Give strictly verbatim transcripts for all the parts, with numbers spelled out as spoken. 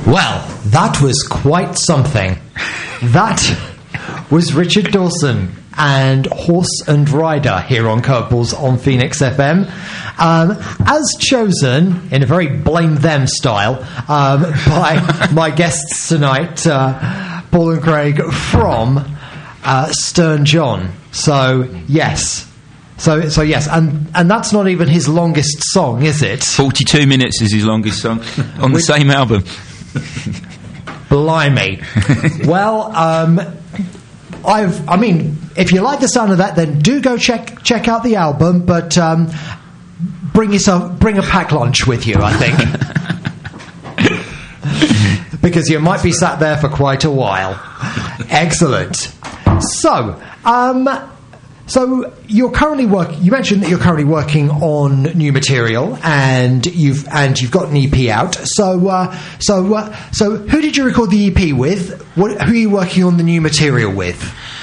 Well, that was quite something. That was Richard Dawson and Horse and Rider here on Curveballs on Phoenix F M. Um, as chosen, in a very blame them style, um, by my guests tonight, uh, Paul and Craig from uh, Stern John. So, yes. So, so yes, and, and that's not even his longest song, is it? forty-two minutes is his longest song on the With, same album. Blimey. Well, um, I've, I mean, if you like the sound of that, then do go check check out the album, but um, bring yourself, bring a packed lunch with you, I think. Because you might be sat there for quite a while. Excellent. So, um... So you're currently work. You mentioned that you're currently working on new material, and you've and you've got an E P out. So uh, so uh, so who did you record the E P with? What, who are you working on the new material with?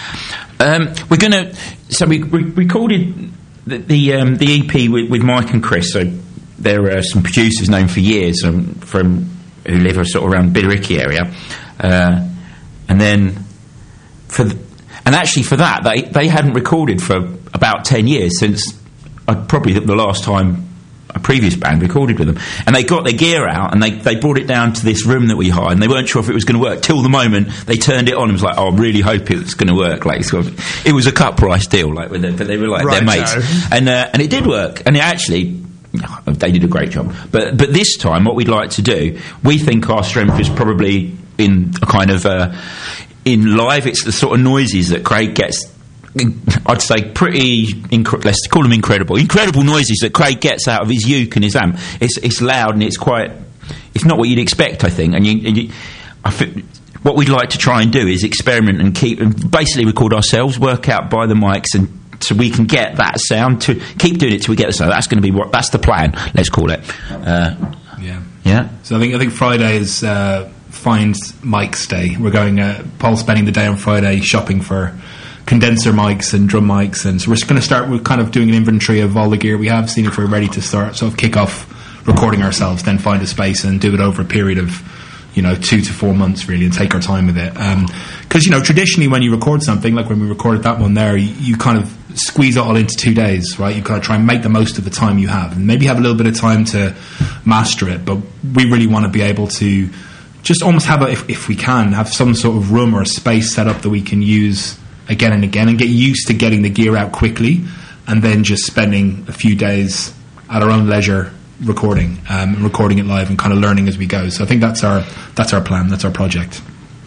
Um, we're gonna. So we, we recorded the the, um, the E P with, with Mike and Chris. So there are some producers known for years um, from who live sort of around Billericay area, uh, and then for. The, And actually, for that, they, they hadn't recorded for about ten years since uh, probably the last time a previous band recorded with them. And they got their gear out and they, they brought it down to this room that we hired, and they weren't sure if it was going to work till the moment they turned it on and was like, oh, I really hope it's going to work. Like, so it was a cut price deal, like, with them, but they were like right, their mates. No. And, uh, and it did work. And it actually, they did a great job. But, but this time, what we'd like to do, we think our strength is probably in a kind of... Uh, In live, it's the sort of noises that Craig gets, I'd say, pretty, inc- let's call them incredible, incredible noises that Craig gets out of his uke and his amp. It's it's loud and it's quite, it's not what you'd expect, I think. And, you, and you, I think what we'd like to try and do is experiment and keep, and basically record ourselves, work out by the mics, and so we can get that sound, to keep doing it till we get the sound. That's going to be what, that's the plan, let's call it. Uh, yeah. Yeah. So I think, I think Friday is... Uh, Find Mike's day. We're going, uh, Paul's spending the day on Friday shopping for condenser mics and drum mics, and so we're just going to start with kind of doing an inventory of all the gear we have, seeing if we're ready to start sort of kick off recording ourselves, then find a space and do it over a period of, you know, two to four months really, and take our time with it. Because, um, you know, traditionally when you record something, like when we recorded that one there, you, you kind of squeeze it all into two days, right? You kind of try and make the most of the time you have, and maybe have a little bit of time to master it, but we really want to be able to just almost have, a, if, if we can, have some sort of room or a space set up that we can use again and again, and get used to getting the gear out quickly, and then just spending a few days at our own leisure recording, um, and recording it live and kind of learning as we go. So I think that's our that's our plan, that's our project.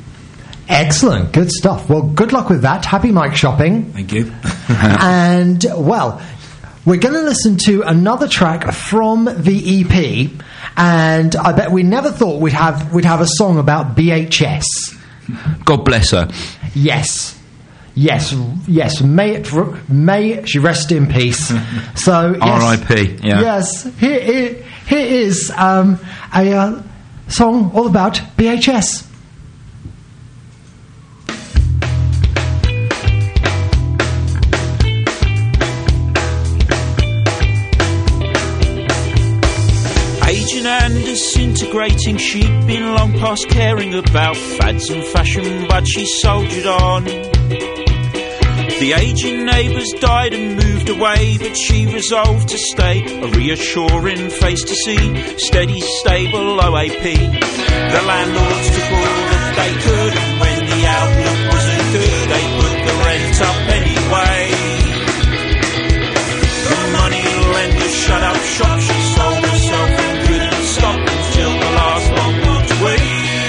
Excellent, good stuff. Well, good luck with that. Happy mic shopping. Thank you. And, well, we're going to listen to another track from the E P, and I bet we never thought we'd have we'd have a song about B H S. God bless her. Yes, yes, yes. May it may she rest in peace. So yes, R I P. Yeah. Yes. Here, here, here is um, a uh, song all about B H S. And disintegrating, she'd been long past caring about fads and fashion, but she soldiered on. The aging neighbours died and moved away, but she resolved to stay, a reassuring face to see, steady, stable O A P. The landlords took all that they could, and when the outlook wasn't good, they put the rent up anyway. The money lender shut up shop, she sold herself and couldn't stop until the last one walked away.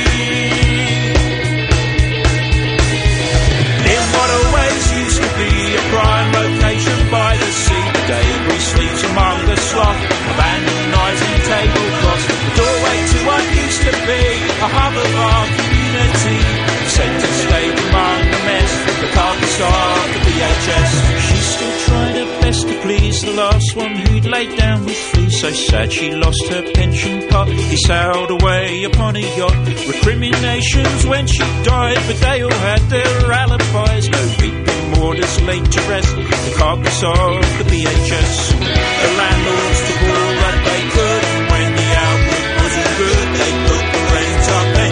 In what always used to be a prime location by the sea, the debris sleeps among the sloth, abandoned knives and tablecloths, the doorway to what used to be a hub of our community, centre stage among the mess, the carcass of the B H S. She still tried her best to please the last one who'd laid down with flu, so sad she lost her pension pot. He sailed away upon a yacht, recriminations when she died, but they all had their alibis. No reaping orders laid to rest, the carcass of the B H S. The landlords took all that they could, and when the outlook wasn't good, they put the rent up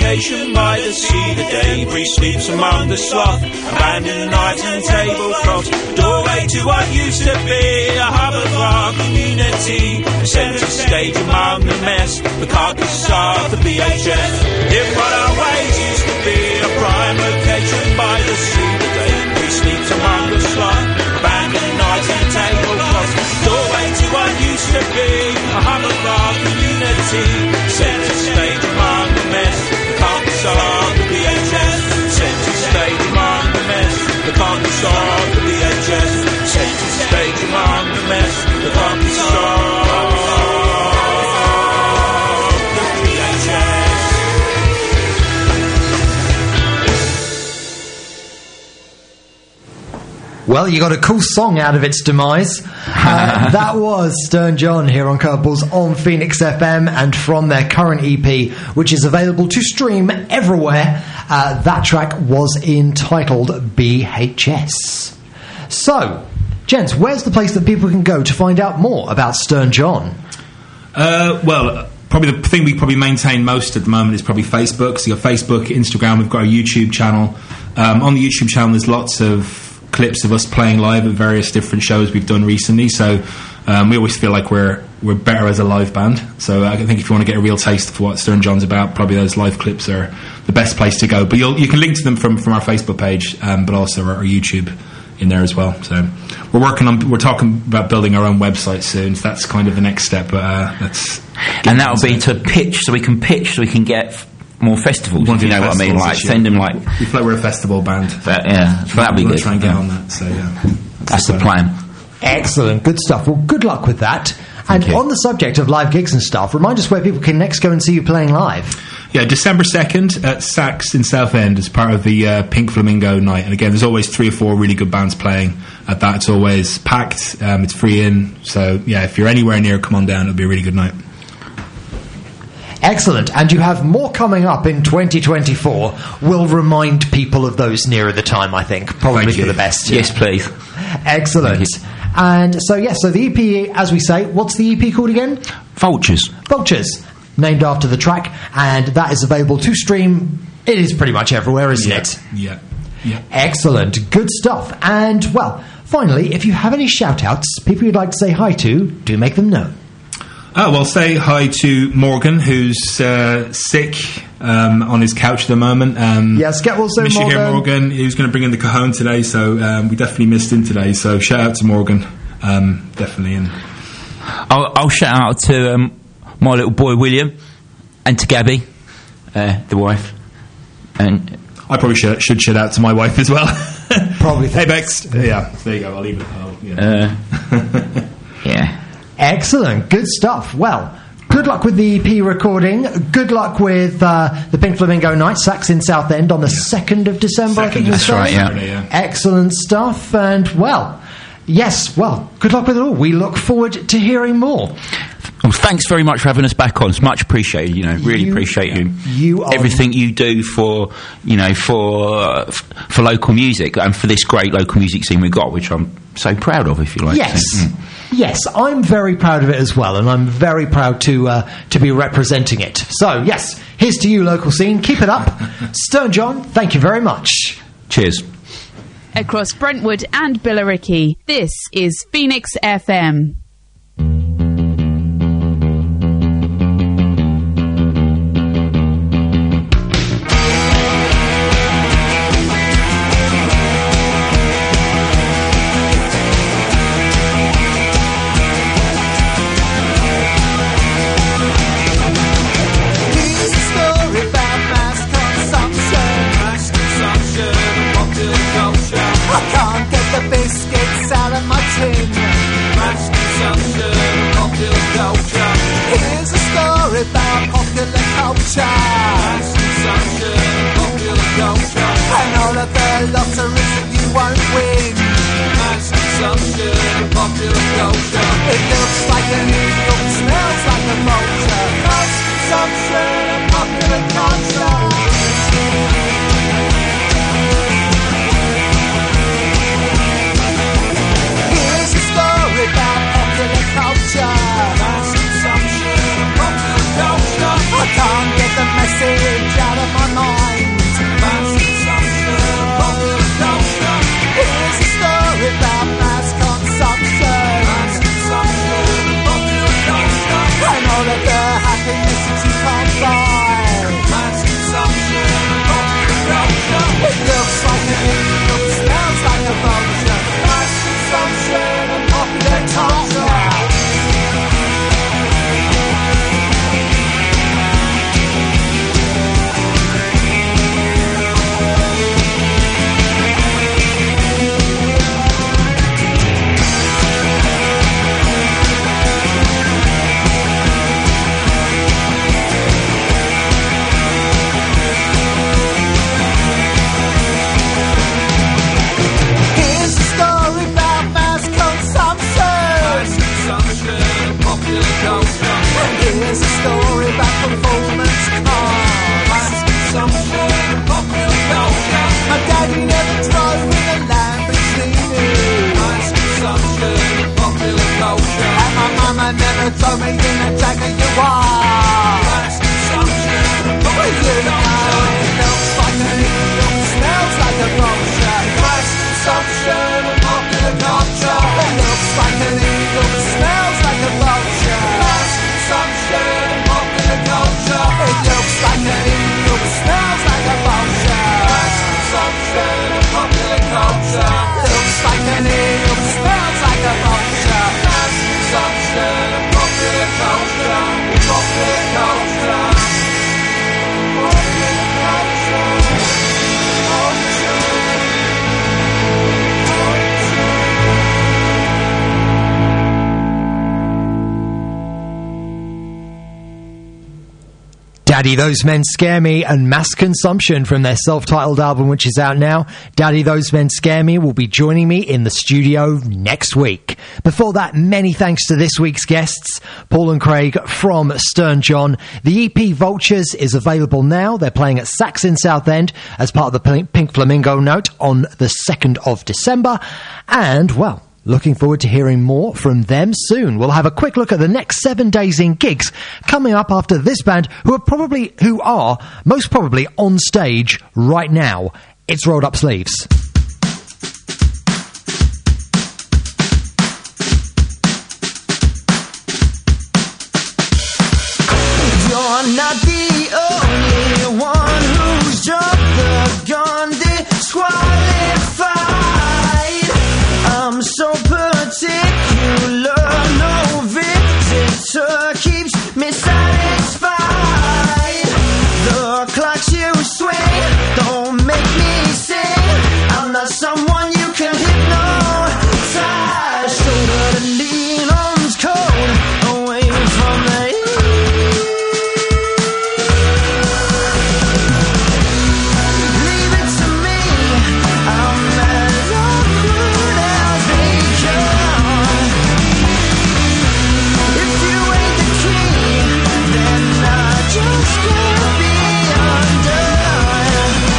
location by the sea. The debris sleeps among the sloth, abandoned knives and tablecloths. Doorway to what used to be a hub of our community. The centre stage among the mess, the carcass of the B H S. If what our ways used to be a prime location by the sea. The debris sleeps among the sloth, abandoned knives and tablecloths. Doorway to what used to be a hub of our community. Centre stage among the mess, the carcass of the B H S. Centre stage among the mess, the carcass of the B H S. Centre stage among the mess, the carcass of the B H S. Well, you got a cool song out of its demise. Uh, that was Stern John here on Curveballs on Phoenix F M, and from their current E P, which is available to stream everywhere. Uh, that track was entitled B H S. So, gents, where's the place that people can go to find out more about Stern John? Uh, well, probably the thing we probably maintain most at the moment is probably Facebook. So you've got Facebook, Instagram, we've got our YouTube channel. Um, on the YouTube channel, there's lots of clips of us playing live at various different shows we've done recently. So um, we always feel like we're we're better as a live band. So I think if you want to get a real taste for what Stern John's about, probably those live clips are the best place to go. But you'll, you can link to them from, from our Facebook page, um, but also our, our YouTube in there as well. So we're working on, we're talking about building our own website soon. So that's kind of the next step. But uh, that's and that'll be to pitch, so we can pitch, so we can get f- more festivals. Want If you to do know what I mean, festivals like this year. send them like we feel like we're a festival band. that. Yeah, so that'd be We're good. try and get Yeah. on that. So yeah, That's the plan. Excellent, good stuff. Well, good luck with that. And you. on the subject of live gigs and stuff, remind us where people can next go and see you playing live. Yeah, December second at Sax in Southend as part of the uh, Pink Flamingo night. And again, there's always three or four really good bands playing at that. It's always packed. Um, it's free in. So yeah, if you're anywhere near, come on down. It'll be a really good night. Excellent. And you have more coming up in twenty twenty-four. We'll remind people of those nearer the time, I think. Probably Thank for you. the best. Yes, please. Excellent. And so, yes, so the E P, as we say, what's the E P called again? Vultures. Vultures, named after the track, and that is available to stream. It is pretty much everywhere, isn't Yeah, it? yeah, yeah. Excellent. Good stuff. And, well, finally, if you have any shout-outs, people you'd like to say hi to, do make them known. Oh, well, say hi to Morgan, who's uh, sick um, on his couch at the moment. Um, Yes, get well soon, miss you here, Morgan. Morgan. He was going to bring in the cajon today, so um, we definitely missed him today. So shout out to Morgan, um, definitely. And I'll, I'll shout out to um, my little boy William, and to Gabby, uh, the wife, and I probably should, should shout out to my wife as well. Probably. Hey, Bex. Yeah, there you go. I'll leave it. I'll, yeah. uh, yeah. Excellent. Good stuff. Well, good luck with the E P recording. Good luck with uh, the Pink Flamingo Night, Sax in Southend on the second of December, I think you Second, were that's saying. right, yeah. yeah. Excellent stuff. And, well, yes, well, good luck with it all. We look forward to hearing more. Well, thanks very much for having us back on. It's much appreciated. You know, really You- appreciate you. you are- everything you do for you know for uh, f- for local music and for this great local music scene we've got, which I'm so proud of. If you like, Yes. So, mm. Yes, I'm very proud of it as well, and I'm very proud to uh, to be representing it. So, yes, here's to you, local scene. Keep it up. Stern John, thank you very much. Cheers. Across Brentwood and Billericay, this is Phoenix F M. Here's a story about mass consumption. Mass consumption of popular culture. I can't get the biscuits out of my tin. Mass consumption of popular culture. Here's a story about popular culture. Mass consumption of popular culture. And all of the lotteries that you won't win. Mass consumption of popular culture. It looks like a needle, smells like a vulture. Mass consumption of popular culture. Here's a story about popular culture. Mass consumption of popular culture. I can't get the message out of my Daddy, Those Men Scare Me and Mass Consumption from their self-titled album, which is out now. Daddy, Those Men Scare Me will be joining me in the studio next week. Before that, many thanks to this week's guests, Paul and Craig from Stern John. The E P Vultures is available now. They're playing at Sax in Southend as part of the Pink Flamingo Note on the second of December. And, well, looking forward to hearing more from them soon. We'll have a quick look at the next seven days in gigs coming up after this band, who are probably, who are most probably on stage right now. It's Rolled Up Sleeves. You're not the only one who's jumped the gun, disqualified. I'm so particular, no visitor keeps me satisfied. The clocks you swing don't make me sing. I'm not someone you can hypnotize. Shoulder to lean on's cold, away from the heat. Leave it to me, I'm as awkward as they come. If you ain't the king, then I just can't be undone.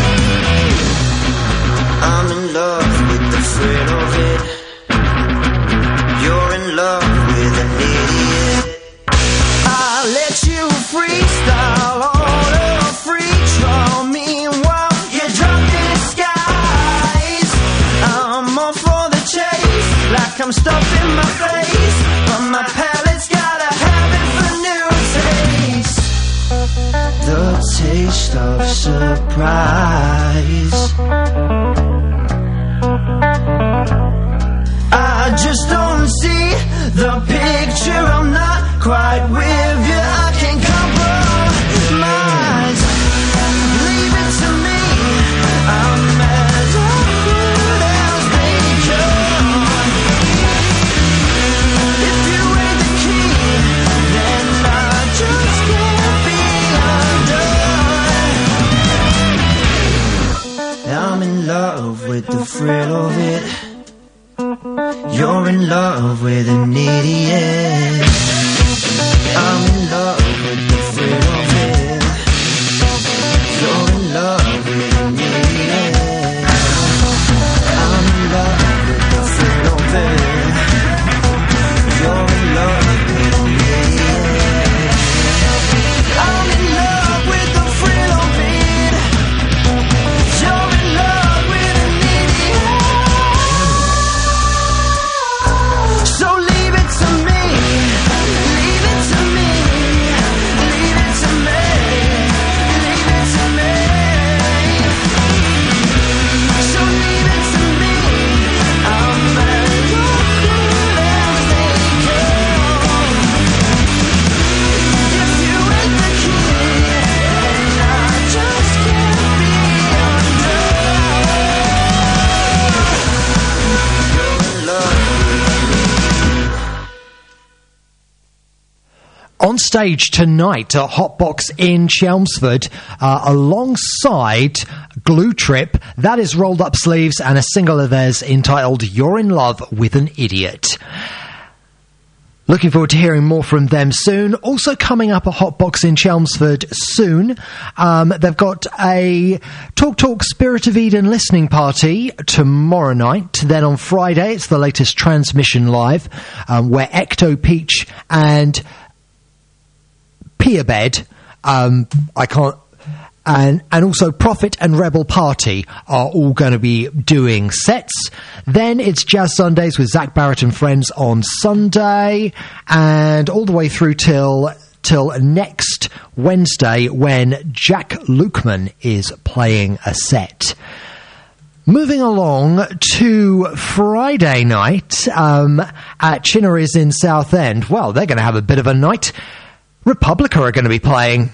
I'm in love with the thrill of it. You're in love with an idiot. I'll let you freestyle all the free draw. Meanwhile, you drop disguise. I'm all for the chase, like I'm stuffed in my face. But my palate's got a habit for new taste. The taste of surprise. I just don't see the picture. I'm not quite with you. I can't compromise. Leave it to me. I'm as awkward as they come. If you ain't the king, then I just can't be undone. I'm in love with the thrill of it. You're in love with an idiot. I'm in love with the thrill of it. You're in love with an idiot. I'm in love with the thrill of it. You're in love with an idiot. I'm in love with the thrill of it. You're in love with an idiot. So leave it to me, leave it to me, leave it to me, leave it to me. So leave it to me, I'm as awkward as they come. If you ain't the king, then I just can't be undone. You're in love. On stage tonight at Hotbox in Chelmsford, uh, alongside Glue Trip, that is Rolled Up Sleeves and a single of theirs entitled You're in Love with an Idiot. Looking forward to hearing more from them soon. Also coming up at Hotbox in Chelmsford soon, um, they've got a Talk Talk Spirit of Eden listening party tomorrow night. Then on Friday, it's the latest transmission live, um, where Ecto Peach and Pia Bed, um, I can't, and and also Prophet and Rebel Party are all going to be doing sets. Then it's Jazz Sundays with Zach Barrett and friends on Sunday, and all the way through till till next Wednesday when Jack Lukeman is playing a set. Moving along to Friday night um, at Chinnery's in Southend. Well, they're going to have a bit of a night. Republica are going to be playing.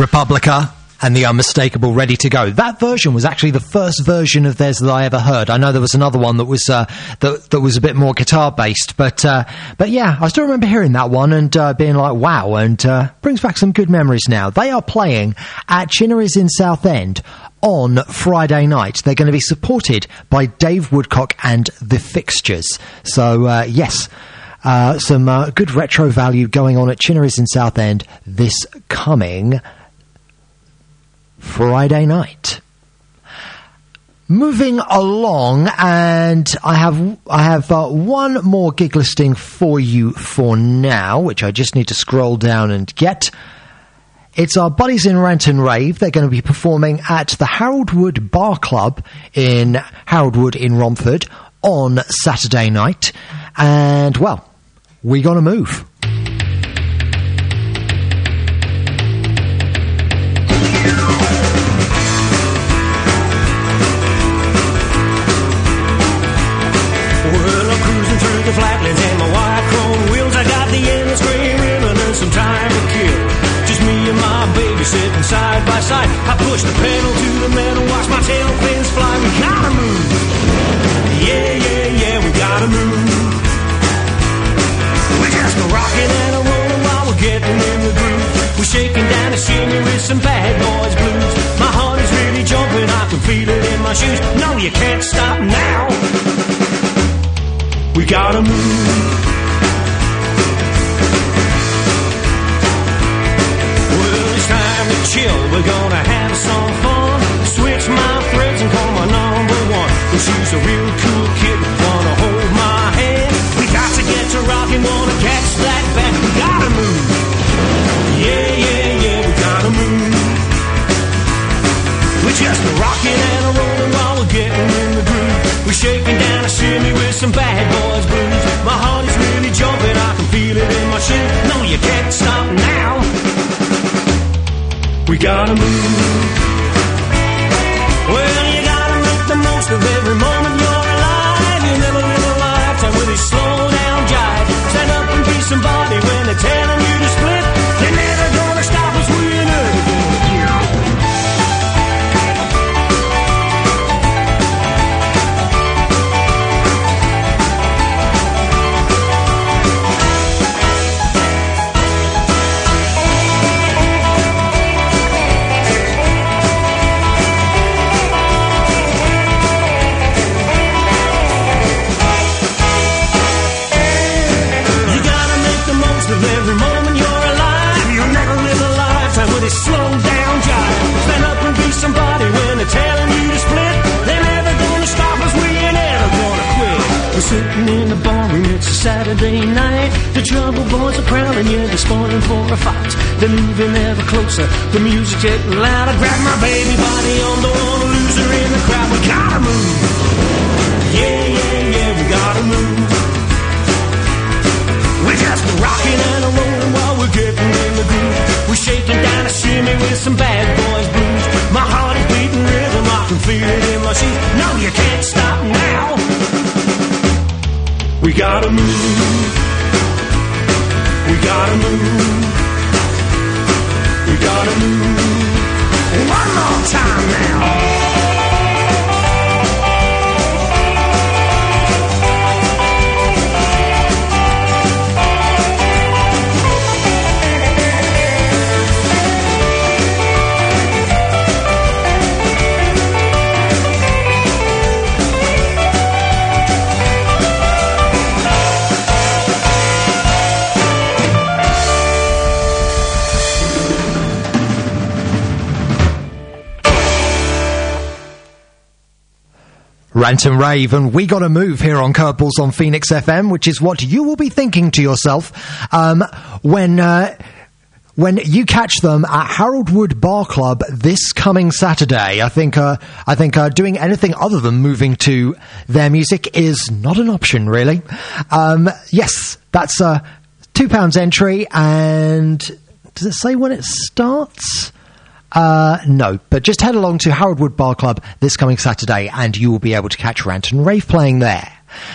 Republica and the unmistakable Ready to Go. That version was actually the first version of theirs that I ever heard. I know there was another one that was uh, that that was a bit more guitar based, but uh, but yeah, I still remember hearing that one and uh, being like, wow, and uh, brings back some good memories now. They are playing at Chinnery's in Southend on Friday night. They're going to be supported by Dave Woodcock and The Fixtures. So uh, yes. Uh, some uh, good retro value going on at Chinnery's in Southend this coming Friday night. Moving along, and I have I have uh, one more gig listing for you for now, which I just need to scroll down and get. It's our buddies in Rant and Rave. They're going to be performing at the Harold Wood Bar Club in Harold Wood in Romford on Saturday night. And, well, we gotta move. The flatlands and my white chrome wheels. I got the endless gray ribbon and some time to kill. Just me and my baby sitting side by side. I push the pedal to the metal, watch my tail fins fly. We gotta move. Yeah, yeah, yeah, we gotta move. We're just a rocking and a rolling while we're getting in the groove. We're shaking down the shimmy with some bad boys blues. My heart is really jumping, I can feel it in my shoes. No, you can't stop now. We gotta move. Well, it's time to chill. We're gonna have some fun. Switch my threads and call my number one. And she's a real cool kid. Wanna hold my hand. We got to get to rockin'. Wanna catch that back. We gotta move. Yeah, yeah, yeah. We gotta move. We're just a rockin' and a rollin' while we're getting in the groove. We're shaking down a shimmy with some bad boys blues. My heart is really jumping, I can feel it in my shoes. No, you can't stop now. We gotta move. Well, you gotta make the most of every moment you're alive. You never live a lifetime with a slow down jive. Stand up and be somebody when they're telling you to split. They're never gonna stop us, we're never gonna quit. Slow down jive. Stand up and be somebody when they're telling you to split. They're never gonna stop us, we ain't ever gonna quit. We're sitting in the barroom, it's a Saturday night. The trouble boys are prowling, yeah, they're spoiling for a fight. They're moving ever closer, the music's getting louder. Grab my baby body on, don't wanna lose her in the crowd. We gotta move. Yeah, yeah, yeah, we gotta move. We're just rocking and a rolling while we're getting in the groove. We're shaking down a shimmy with some bad boys blues. My heart is beating rhythm, I can feel it in my shoes. No, you can't stop now. We gotta move. We gotta move. We gotta move. One more time now. Rant and Rave, and we gotta move here on Curveballs on Phoenix F M, which is what you will be thinking to yourself um, when uh, when you catch them at Harold Wood Bar Club this coming Saturday. I think uh, I think uh, doing anything other than moving to their music is not an option, really. Um, yes, that's uh, two pounds entry, and does it say when it starts? Uh, no, but just head along to Harold Wood Bar Club this coming Saturday and you will be able to catch Rant and Rave playing there.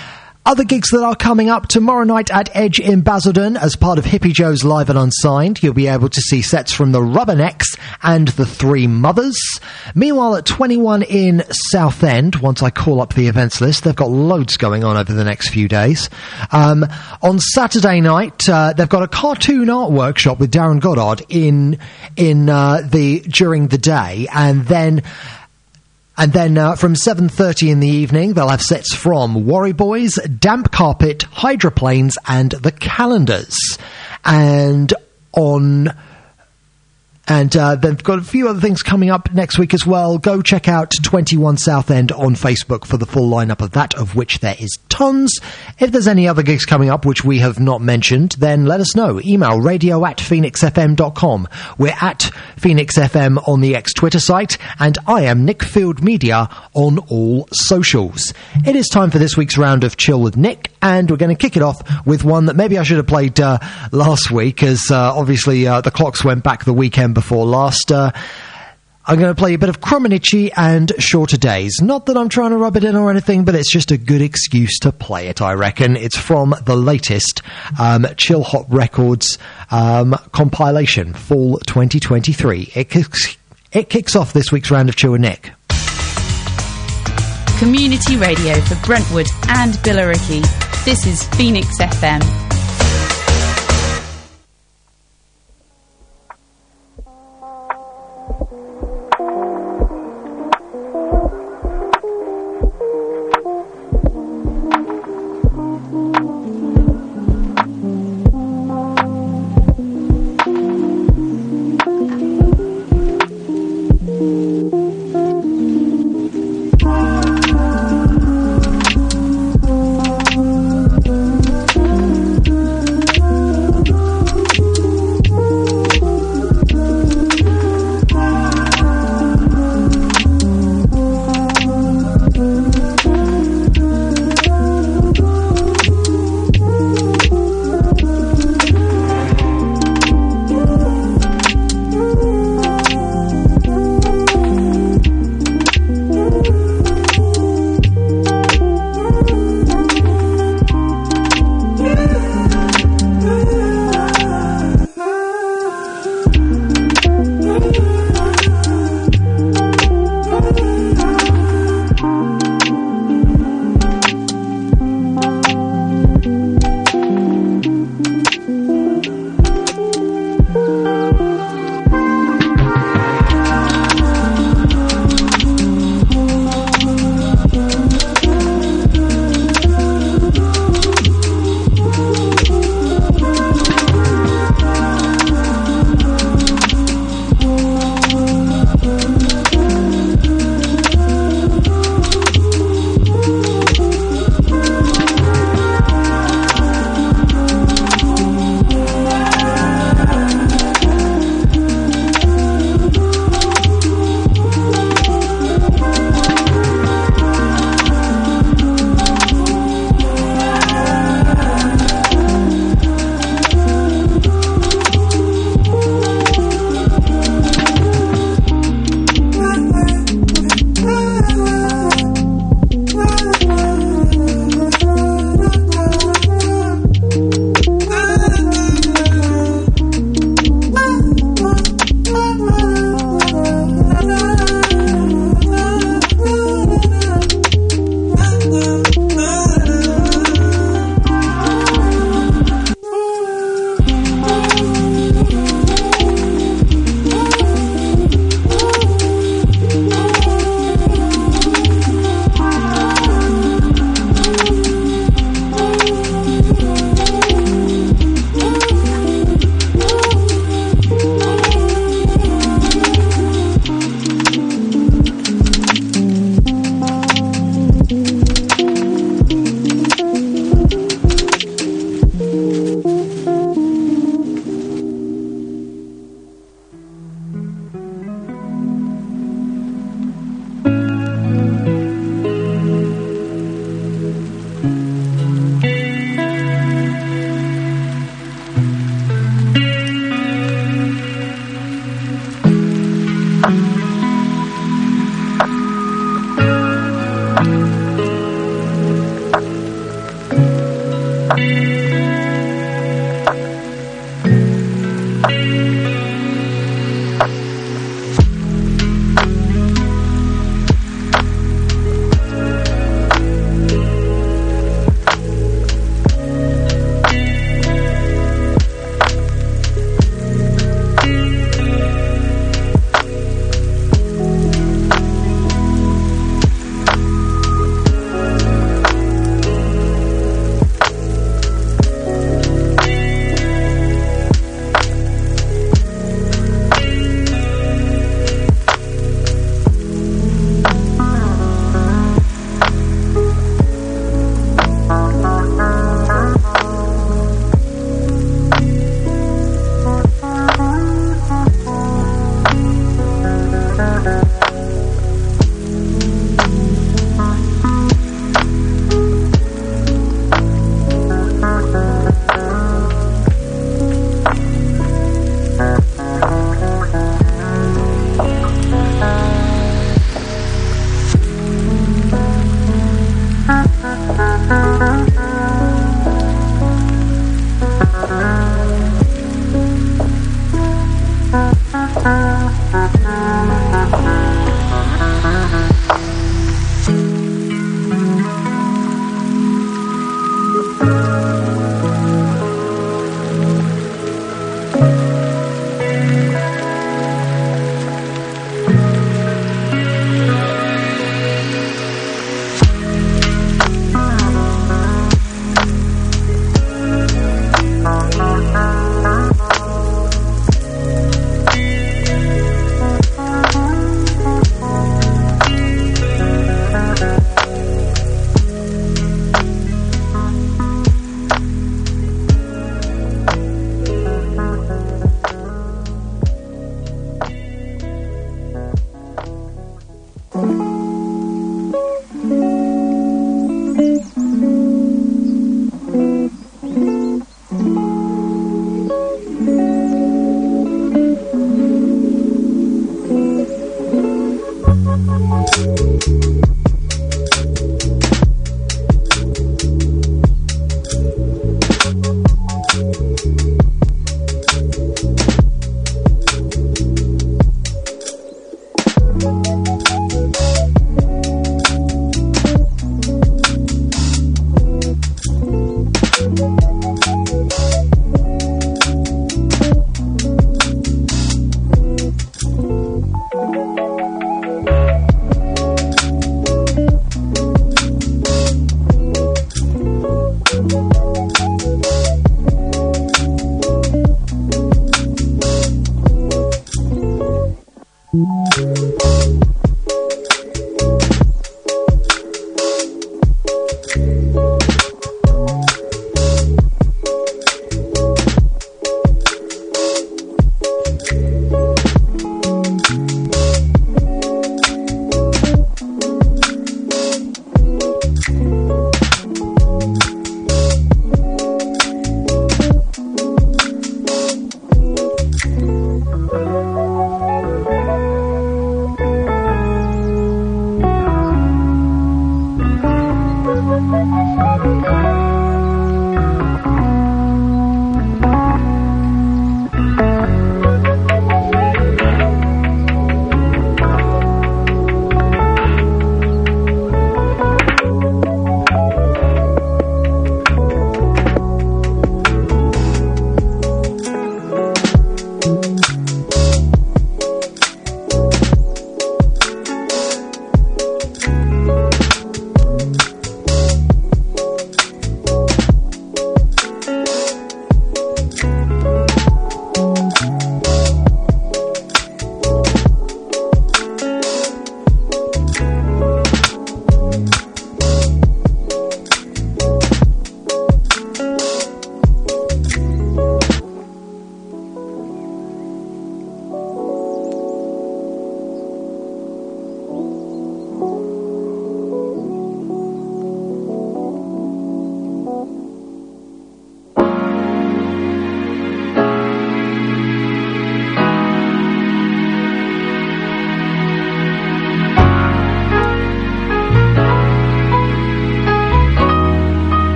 Other gigs that are coming up tomorrow night at Edge in Basildon as part of Hippie Joe's Live and Unsigned. You'll be able to see sets from the Rubbernecks and the Three Mothers. Meanwhile, at twenty-one in Southend, once I call up the events list, they've got loads going on over the next few days. Um, on Saturday night, uh, they've got a cartoon art workshop with Darren Goddard in in uh, the during the day, and then. And then uh, from seven thirty in the evening, they'll have sets from Worry Boys, Damp Carpet, Hydroplanes, and The Calendars. And on... And uh, they've got a few other things coming up next week as well. Go check out twenty-one Southend on Facebook for the full lineup of that, of which there is tons. If there's any other gigs coming up which we have not mentioned, then let us know. Email radio at phoenix f m dot com. We're at Phoenix F M on the X Twitter site, and I am Nick Field Media on all socials. It is time for this week's round of Chill with Nick, and we're going to kick it off with one that maybe I should have played uh, last week, as uh, obviously uh, the clocks went back the weekend before last. Uh, I'm going to play a bit of Cromanichi and Shorter Days. Not that I'm trying to rub it in or anything, but it's just a good excuse to play it, I reckon. It's from the latest um, Chill Hot Records um, compilation, Fall twenty twenty-three. It kicks, it kicks off this week's round of Chill with Nick. Community radio for Brentwood and Billericay. This is Phoenix F M.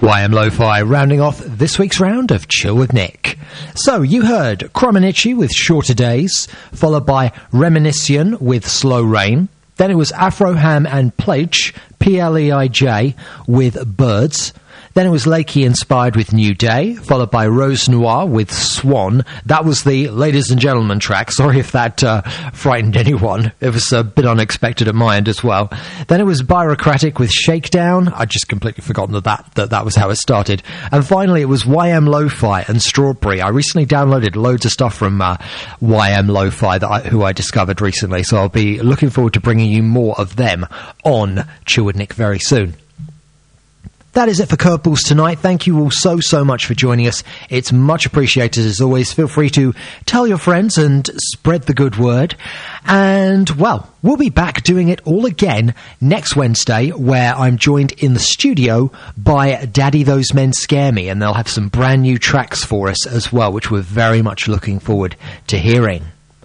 Y M Lo-Fi, rounding off this week's round of Chill with Nick. So, you heard Cromanichi with Shorter Days, followed by Reminiscion with Slow Rain. Then it was Afroham and Pledge, P L E I J, with Birds. Then it was Lakey Inspired with New Day, followed by Rose Noir with Swan. That was the Ladies and Gentlemen track. Sorry if that uh, frightened anyone. It was a bit unexpected at my end as well. Then it was Bureaucratic with Shakedown. I'd just completely forgotten that that, that that was how it started. And finally it was Y M Lo-Fi and Strawberry. I recently downloaded loads of stuff from uh, Y M Lo-Fi, that I, who I discovered recently. So I'll be looking forward to bringing you more of them on Chill with Nick very soon. That is it for Curveballs tonight. Thank you all so, so much for joining us. It's much appreciated as always. Feel free to tell your friends and spread the good word. And, well, we'll be back doing it all again next Wednesday, where I'm joined in the studio by Daddy Those Men Scare Me, and they'll have some brand new tracks for us as well, which we're very much looking forward to hearing.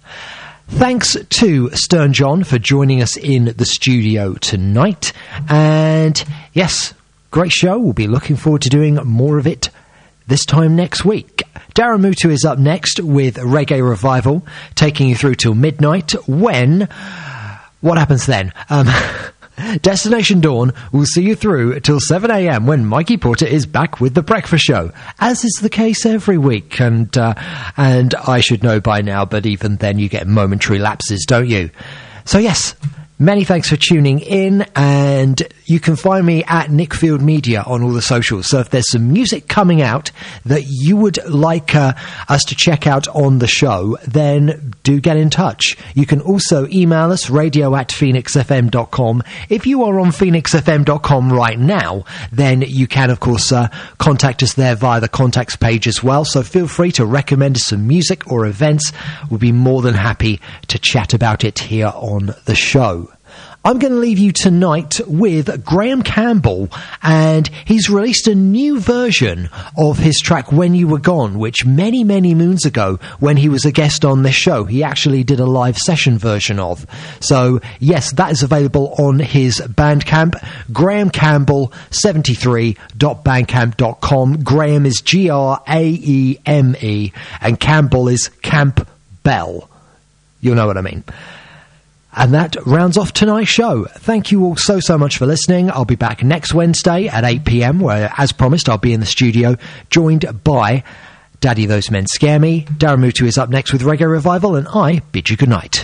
Thanks to Stern John for joining us in the studio tonight. And, yes, great show. We'll be looking forward to doing more of it this time next week. Darren Mutu is up next with Reggae Revival, taking you through till midnight, when... What happens then? Um, Destination Dawn will see you through till seven a.m. when Mikey Porter is back with The Breakfast Show, as is the case every week. And, uh, and I should know by now, but even then you get momentary lapses, don't you? So yes... Many thanks for tuning in, and you can find me at Nickfield Media on all the socials. So if there's some music coming out that you would like uh, us to check out on the show, then do get in touch. You can also email us, radio at phoenix f m dot com. If you are on phoenix f m dot com right now, then you can, of course, uh, contact us there via the contacts page as well. So feel free to recommend us some music or events. We'll be more than happy to chat about it here on the show. I'm going to leave you tonight with Graham Campbell, and he's released a new version of his track When You Were Gone, which many, many moons ago, when he was a guest on this show, he actually did a live session version of. So, yes, that is available on his Bandcamp, graham campbell seventy-three dot bandcamp dot com. Graham is G R A E M E, and Campbell is Camp Bell. You'll know what I mean. And that rounds off tonight's show. Thank you all so, so much for listening. I'll be back next Wednesday at eight p.m, where, as promised, I'll be in the studio, joined by Daddy Those Men Scare Me. Darren Mutu is up next with Reggae Revival, and I bid you good night.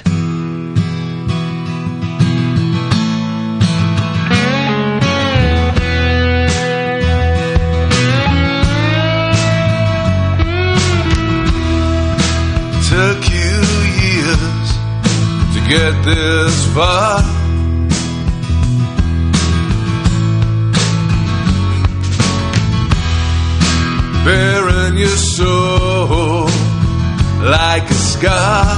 Took you years to get this far. Bearing your soul like a scar.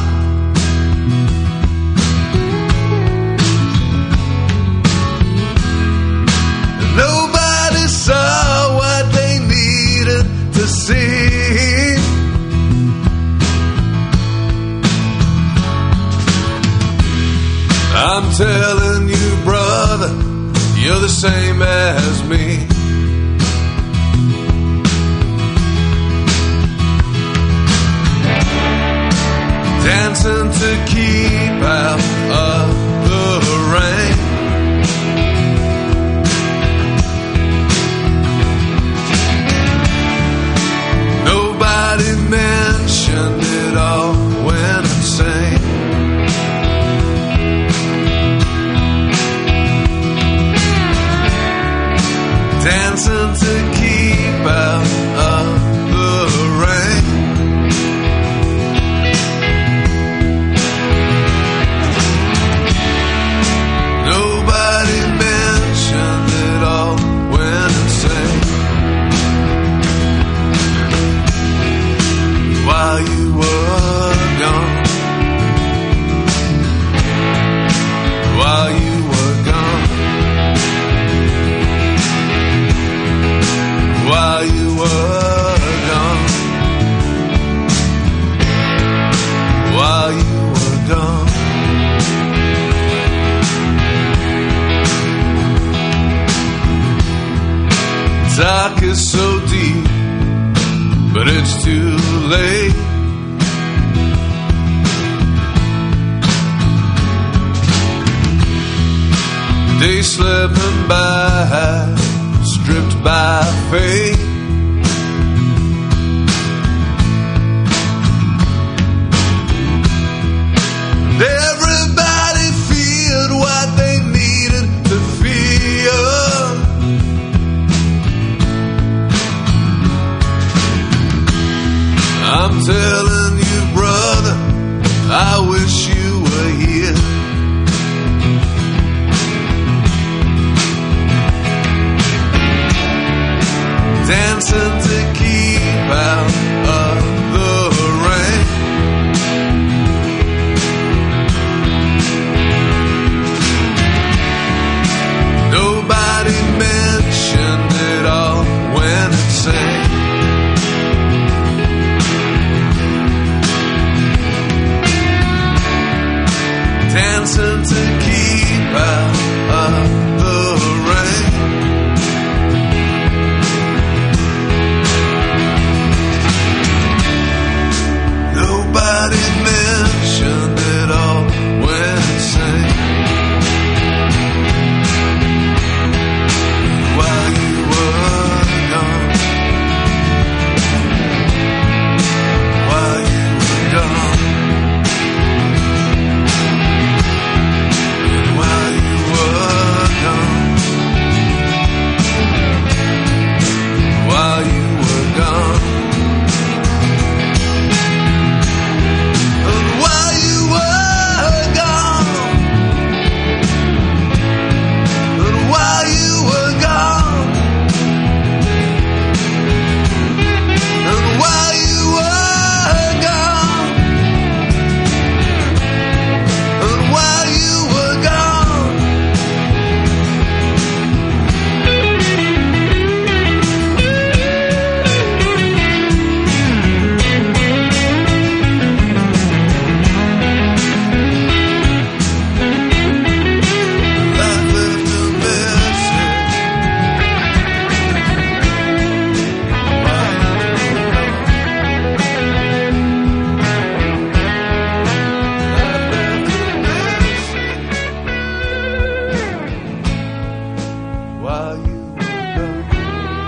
Nobody saw what they needed to see. I'm telling you, brother, you're the same as me. Dancing to keep out of the rain. Nobody mentioned it all when insane. Dancing to keep out of the rain. I kiss so deep, but it's too late. Days slipping by, stripped by fate.